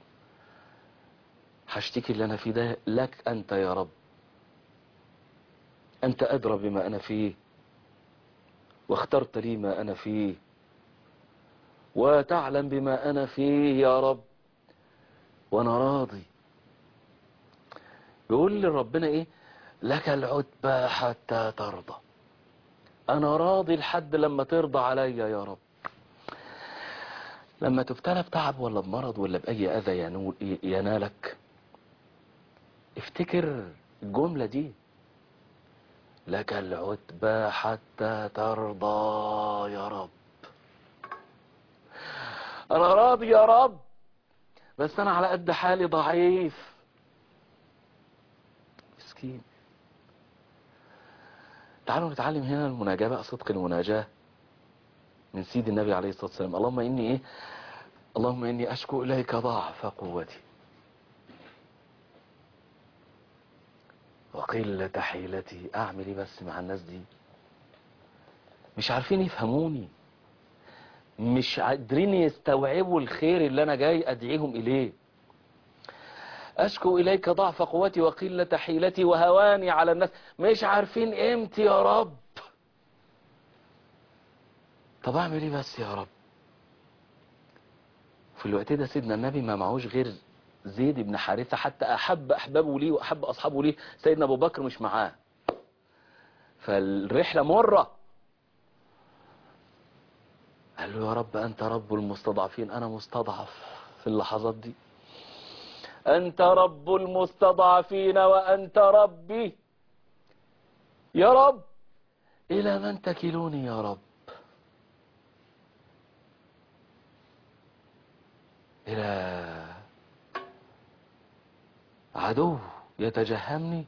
هشتكي اللي انا فيه ده لك انت يا رب، انت ادرى بما انا فيه واخترت لي ما انا فيه وتعلم بما انا فيه يا رب، وانا راضي. يقول لربنا ايه؟ لك العتبى حتى ترضى، انا راضي لحد لما ترضى عليا يا رب. لما تبتلى بتعب ولا بمرض ولا باي اذى ينالك، افتكر الجملة دي، لك العتبى حتى ترضى يا رب. انا راضي يا رب، بس انا على قد حالي ضعيف مسكين. تعالوا نتعلم هنا المناجاة بقى، صدق المناجاة من سيد النبي عليه الصلاة والسلام. اللهم إني إيه؟ اللهم إني أشكو إليك ضعف قوتي وقلة حيلتي. أعمل إيه بس مع الناس دي؟ مش عارفين يفهموني، مش قادرين يستوعبوا الخير اللي أنا جاي أدعيهم إليه. أشكو إليك ضعف قوتي وقلة حيلتي وهواني على الناس. مش عارفين قيمتي يا رب. طب أعمل إيه بس يا رب؟ في الوقت ده سيدنا النبي ما معهوش غير زيد بن حارثة، حتى أحب أحبابه ليه وأحب أصحابه ليه سيدنا أبو بكر مش معاه، فالرحلة مرة. قال له يا رب أنت رب المستضعفين، أنا مستضعف في اللحظات دي. أنت رب المستضعفين وأنت ربي. يا رب إلى من تكلوني يا رب؟ إلى عدو يتجهمني،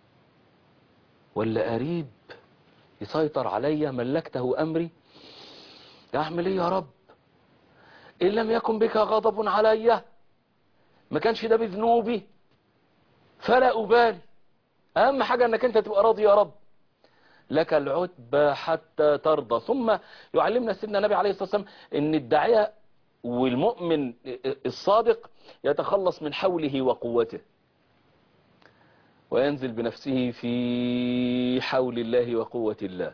ولا قريب يسيطر علي ملكته أمري؟ أعمل إيه يا رب؟ إن لم يكن بك غضب علي، ما كانش ده بذنوبي، فلا أبالي. أهم حاجة أنك أنت تبقى راضي يا رب. لك العتبى حتى ترضى. ثم يعلمنا سيدنا النبي عليه الصلاة والسلام أن الداعية والمؤمن الصادق يتخلص من حوله وقوته، وينزل بنفسه في حول الله وقوة الله.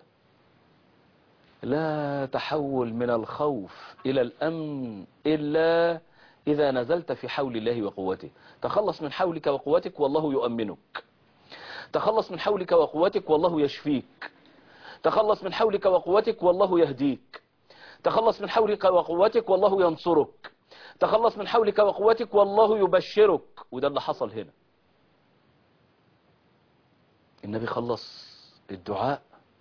لا تحول من الخوف إلى الأمن إلا إذا نزلت في حول الله وقوته. تخلص من حولك وقوتك والله يؤمنك. تخلص من حولك وقوتك والله يشفيك. تخلص من حولك وقوتك والله يهديك. تخلص من حولك وقوتك والله ينصرك. تخلص من حولك وقوتك والله يبشرك. وده اللي حصل هنا. النبي خلص الدعاء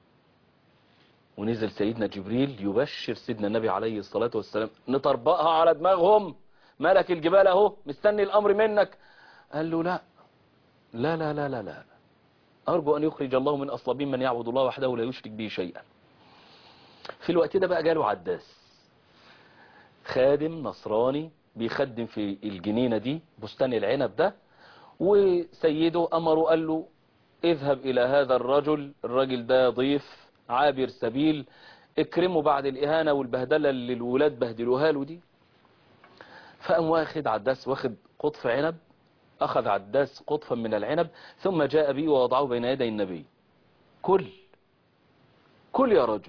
ونزل سيدنا جبريل يبشر سيدنا النبي عليه الصلاة والسلام. نطربقها على دماغهم، ملك الجبال اهو مستني الأمر منك. قال له لا لا لا لا لا لا، أرجو أن يخرج الله من أصلابين من يعبد الله وحده لا يشرك به شيئا. في الوقت ده بقى جاله عداس، خادم نصراني بيخدم في الجنينة دي، بستان العنب ده، وسيده أمره قال له اذهب إلى هذا الرجل، الراجل ده ضيف عابر سبيل، اكرمه بعد الإهانة والبهدلة اللي الولاد بهدلوها له دي. فقام واخد عداس، واخد قطف عنب، أخذ عداس قطفا من العنب ثم جاء به ووضعه بين يدي النبي. كل كل يا رجل.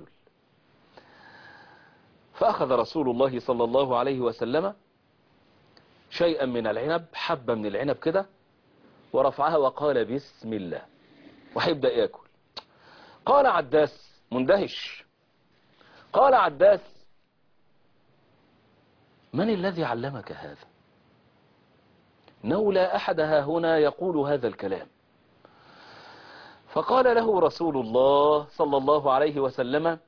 فأخذ رسول الله صلى الله عليه وسلم شيئا من العنب، حبة من العنب كده، ورفعها وقال بسم الله، وهيبدأ يأكل. قال عداس مندهش، قال عداس من الذي علمك هذا؟ إنه لا أحد ها هنا يقول هذا الكلام. فقال له رسول الله صلى الله عليه وسلم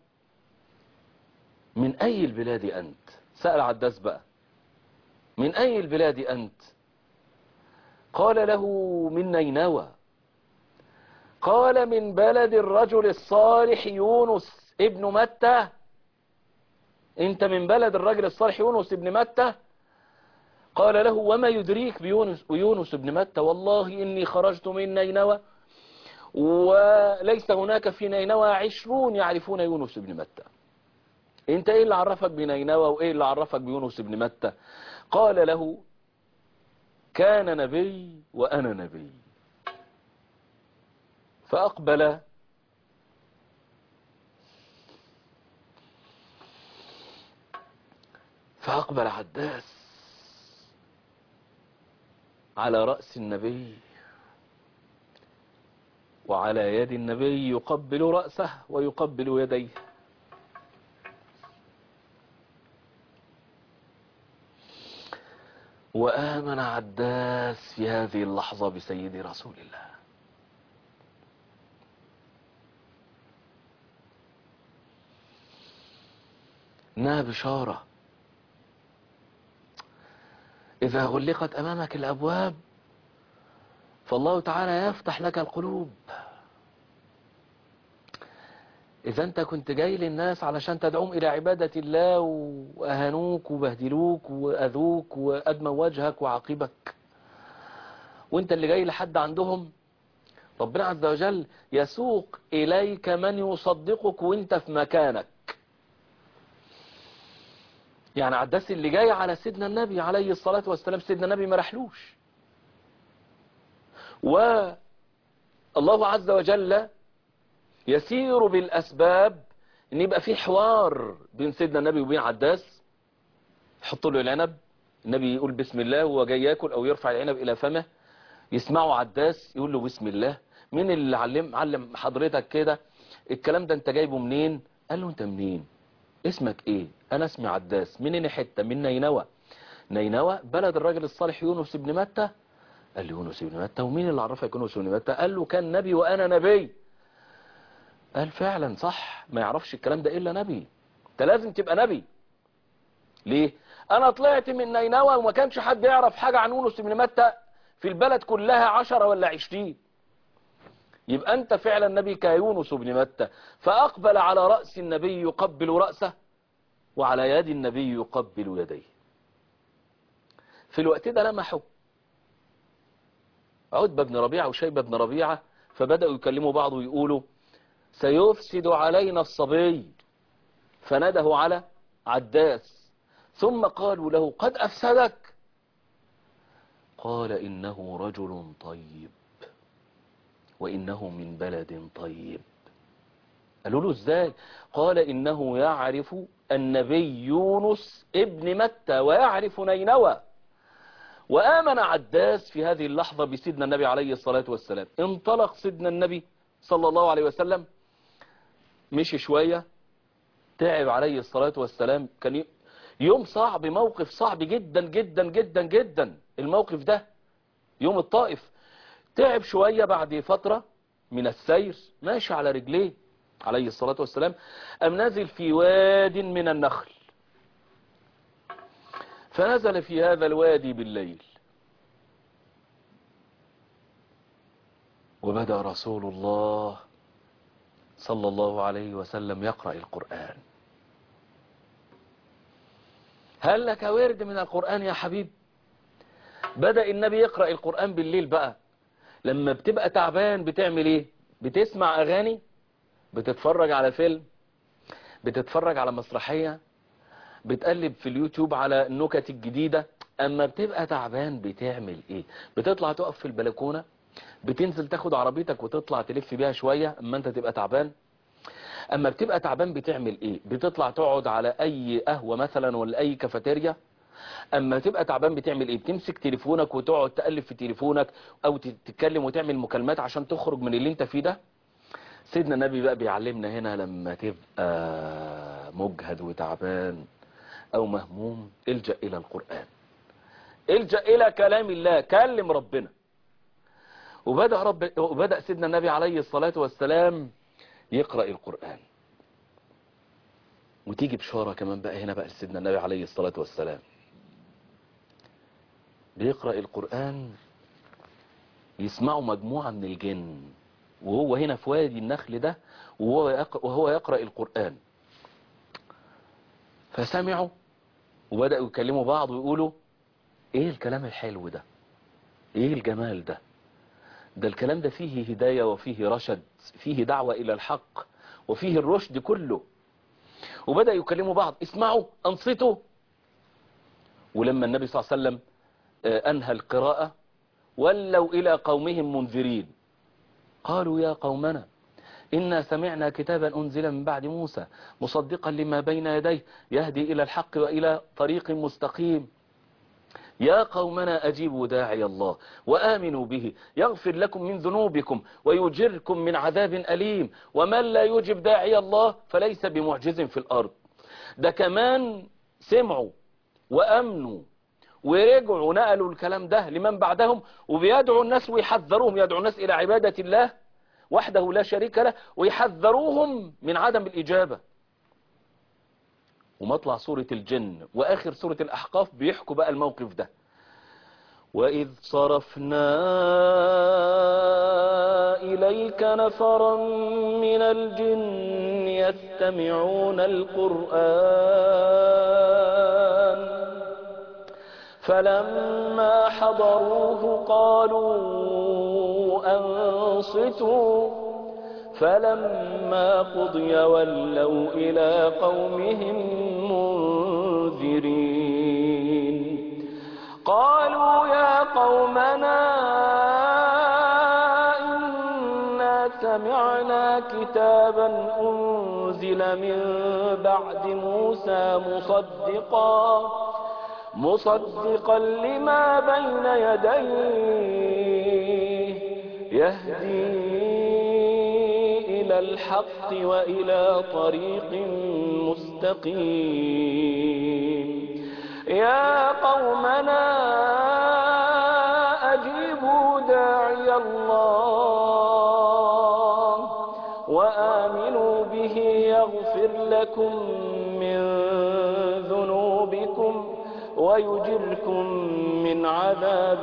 من أي البلاد أنت؟ سأل عداس بقى من أي البلاد أنت؟ قال له من نينوى. قال من بلد الرجل الصالح يونس ابن متى؟ انت من بلد الرجل الصالح يونس ابن متى؟ قال له وما يدريك بيونس ويونس ابن متى؟ والله إني خرجت من نينوى وليس هناك في نينوى عشرون يعرفون يونس ابن متى. انت ايه اللي عرفك بنينوى وايه اللي عرفك بيونس ابن متى؟ قال له كان نبي وأنا نبي. فأقبل فأقبل عداس على رأس النبي وعلى يد النبي، يقبل رأسه ويقبل يديه. وآمن عداس في هذه اللحظة بسيد رسول الله. إنها بشارة. إذا غلقت أمامك الأبواب فالله تعالى يفتح لك القلوب. إذا أنت كنت جاي للناس علشان تدعوهم إلى عبادة الله وأهانوك وبهدلوك وأذوك وأدموا وجهك وعاقبك، وأنت اللي جاي لحد عندهم، ربنا عز وجل يسوق إليك من يصدقك وأنت في مكانك. يعني عداس اللي جاي على سيدنا النبي عليه الصلاة والسلام، سيدنا النبي ما رحلوش، والله عز وجل يسير بالأسباب ان يبقى في حوار بين سيدنا النبي وبين عداس. يحط له العنب، النبي يقول بسم الله وهو جاي ياكل او يرفع العنب الى فمه، يسمعه عداس يقول له بسم الله. مين اللي علم علم حضرتك كده الكلام ده؟ انت جايبه منين؟ قال له انت منين؟ اسمك ايه؟ انا اسمي عداس. منين حته؟ من نينوى. نينوى بلد الراجل الصالح يونس ابن متى. قال له يونس بن متى. ومين اللي عرفك يونس بن متى؟ قال له كان نبي وأنا نبي. قال فعلا صح، ما يعرفش الكلام ده إلا نبي. انت لازم تبقى نبي. ليه؟ أنا طلعت من نينوى وما كانش حد يعرف حاجة عن يونس بن متى في البلد كلها، عشرة ولا عشرين. يبقى أنت فعلا نبي كيونس بن متى. فأقبل على رأس النبي يقبل رأسه، وعلى يد النبي يقبل يديه. في الوقت ده لمحوا عتبة بن ربيعة وشيبة بن ربيعة، فبدأوا يكلموا بعض ويقولوا سيفسد علينا الصبي. فنده على عداس، ثم قالوا له قد أفسدك؟ قال إنه رجل طيب وإنه من بلد طيب. قالوا له ازاي؟ قال إنه يعرف النبي يونس ابن متى ويعرف نينوى. وآمن عداس في هذه اللحظة بسيدنا النبي عليه الصلاة والسلام. انطلق سيدنا النبي صلى الله عليه وسلم، مشي شوية، تعب عليه الصلاة والسلام. كان يوم صعب، موقف صعب جدا جدا جدا جدا. الموقف ده يوم الطائف. تعب شوية، بعد فترة من السير ماشي على رجليه عليه الصلاة والسلام، أم نازل في واد من النخل. فنزل في هذا الوادي بالليل، وبدأ رسول الله صلى الله عليه وسلم يقرأ القرآن. هل لك ورد من القرآن يا حبيب؟ بدأ النبي يقرأ القرآن بالليل. بقى لما بتبقى تعبان بتعمل ايه؟ بتسمع أغاني، بتتفرج على فيلم، بتتفرج على مسرحية، بتقلب في اليوتيوب على النكت الجديدة. اما بتبقى تعبان بتعمل ايه؟ بتطلع تقف في البلكونة، بتنزل تاخد عربيتك وتطلع تلف بيها شوية اما انت تبقى تعبان. اما بتبقى تعبان بتعمل ايه؟ بتطلع تقعد على اي قهوة مثلا ولا اي كافيتيريا. اما تبقى تعبان بتعمل ايه؟ بتمسك تليفونك وتقعد تقلب في تليفونك او تتكلم وتعمل مكالمات عشان تخرج من اللي انت فيه ده. سيدنا النبي بقى بيعلمنا هنا لما تبقى مجهد وتعبان او مهموم، الجأ الى القرآن، الجأ الى كلام الله، كلم ربنا. وبدأ, رب وبدأ سيدنا النبي عليه الصلاة والسلام يقرأ القرآن. وتيجي بشارة كمان بقى هنا بقى لسيدنا النبي عليه الصلاة والسلام. بيقرأ القرآن، يسمعوا مجموعة من الجن وهو هنا في وادي النخل ده، وهو يقرأ, وهو يقرأ القرآن. فسمعوا وبدأوا يكلموا بعض ويقولوا ايه الكلام الحلو ده؟ ايه الجمال ده؟ ده الكلام ده فيه هداية وفيه رشد، فيه دعوة الى الحق وفيه الرشد كله. وبدأ يكلموا بعض، اسمعوا انصتوا. ولما النبي صلى الله عليه وسلم انهى القراءة ولوا الى قومهم منذرين. قالوا يا قومنا إنا سمعنا كتابا أنزل من بعد موسى مصدقا لما بين يديه يهدي إلى الحق وإلى طريق مستقيم. يا قومنا أجيبوا داعي الله وآمنوا به يغفر لكم من ذنوبكم ويجركم من عذاب أليم، ومن لا يجب داعي الله فليس بمعجز في الأرض. ده كمان سمعوا وأمنوا ورجعوا نقلوا الكلام ده لمن بعدهم، وبيدعوا الناس ويحذروهم، يدعوا الناس إلى عبادة الله وحده لا شريك له، ويحذروهم من عدم الإجابة. ومطلع سورة الجن وآخر سورة الأحقاف بيحكوا بقى الموقف ده. وإذ صرفنا إليك نفرا من الجن يستمعون القرآن فلما حضروه قالوا أنصتوا فلما قضي ولوا إلى قومهم منذرين. قالوا يا قومنا إنا سمعنا كتابا أنزل من بعد موسى مصدقا مصدقا لما بين يديه يهدي إلى الحق وإلى طريق مستقيم. يا قومنا أجيبوا وآمنوا به يغفر لكم من ذنوبكم ويجركم من عذاب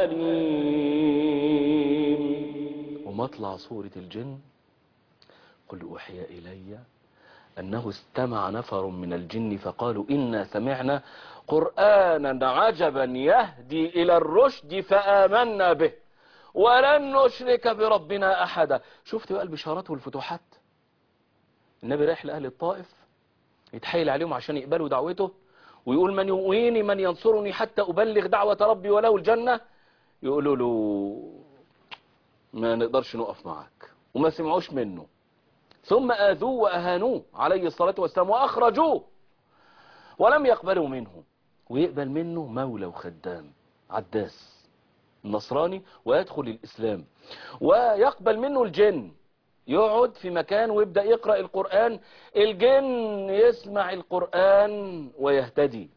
أليم. ومطلع سورة الجن: قل أوحي إلي أنه استمع نفر من الجن فقالوا إنا سمعنا قرآنا عجبا يهدي إلى الرشد فآمنا به ولن نشرك بربنا أحدا. شفت بقى البشارات والفتوحات؟ النبي رايح لأهل الطائف يتحايل عليهم عشان يقبلوا دعوته ويقول من يؤويني من ينصرني حتى أبلغ دعوة ربي وله الجنة. يقولوا له ما نقدرش نقف معك، وما سمعوش منه. ثم آذوه وأهانوه عليه الصلاة والسلام وأخرجوه ولم يقبلوا منه. ويقبل منه مولى وخدام عداس النصراني ويدخل الإسلام. ويقبل منه الجن، يقعد في مكان ويبدأ يقرأ القرآن، الجن يسمع القرآن ويهتدي.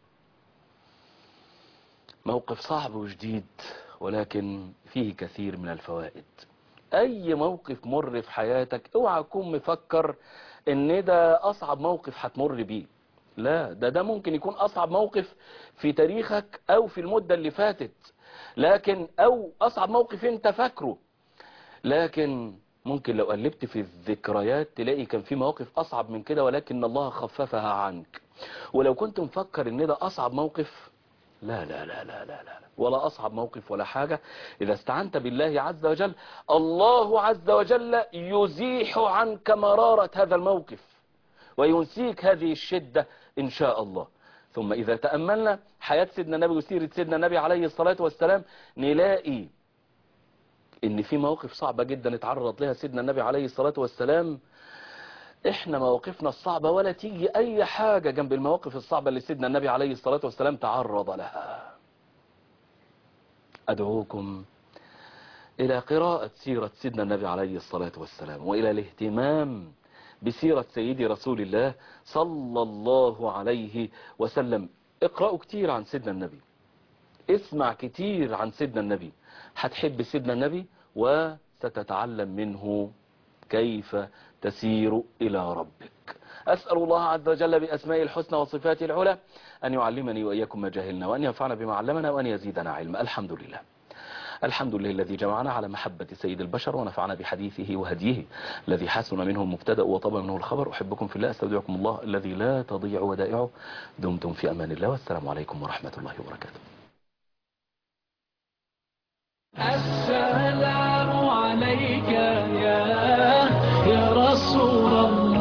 موقف صعب وجديد ولكن فيه كثير من الفوائد. اي موقف مر في حياتك اوعى تكون مفكر ان ده اصعب موقف هتمر بيه. لا، ده ده ممكن يكون اصعب موقف في تاريخك او في المدة اللي فاتت، لكن او اصعب موقف انت فاكره. لكن ممكن لو قلبت في الذكريات تلاقي كان في مواقف اصعب من كده ولكن الله خففها عنك. ولو كنت مفكر ان ده اصعب موقف، لا لا لا لا لا لا ولا أصعب موقف ولا حاجة. إذا استعنت بالله عز وجل الله عز وجل يزيح عنك مرارة هذا الموقف وينسيك هذه الشدة إن شاء الله. ثم إذا تأملنا حياة سيدنا النبي وسيرة سيدنا النبي عليه الصلاة والسلام نلاقي إن في مواقف صعبة جدا اتعرض لها سيدنا النبي عليه الصلاة والسلام. احنا مواقفنا الصعبة ولا تيجي اي حاجة جنب المواقف الصعبة اللي سيدنا النبي عليه الصلاة والسلام تعرض لها. ادعوكم الى قراءة سيرة سيدنا النبي عليه الصلاة والسلام والى الاهتمام بسيرة سيدي رسول الله صلى الله عليه وسلم. اقرأوا كتير عن سيدنا النبي، اسمع كتير عن سيدنا النبي، هتحب سيدنا النبي وستتعلم منه كيف تسير إلى ربك. أسأل الله عز وجل بأسمائه الحسنى وصفاته العلى أن يعلمني وإياكم ما جهلنا وأن ينفعنا بما علمنا وأن يزيدنا علما. الحمد لله الحمد لله الذي جمعنا على محبة سيد البشر ونفعنا بحديثه وهديه الذي حسن منه المبتدأ وطاب منه الخبر. أحبكم في الله، أستودعكم الله الذي لا تضيع ودائعه. دمتم في أمان الله والسلام عليكم ورحمة الله وبركاته. السلام عليك يا يا رسول الله.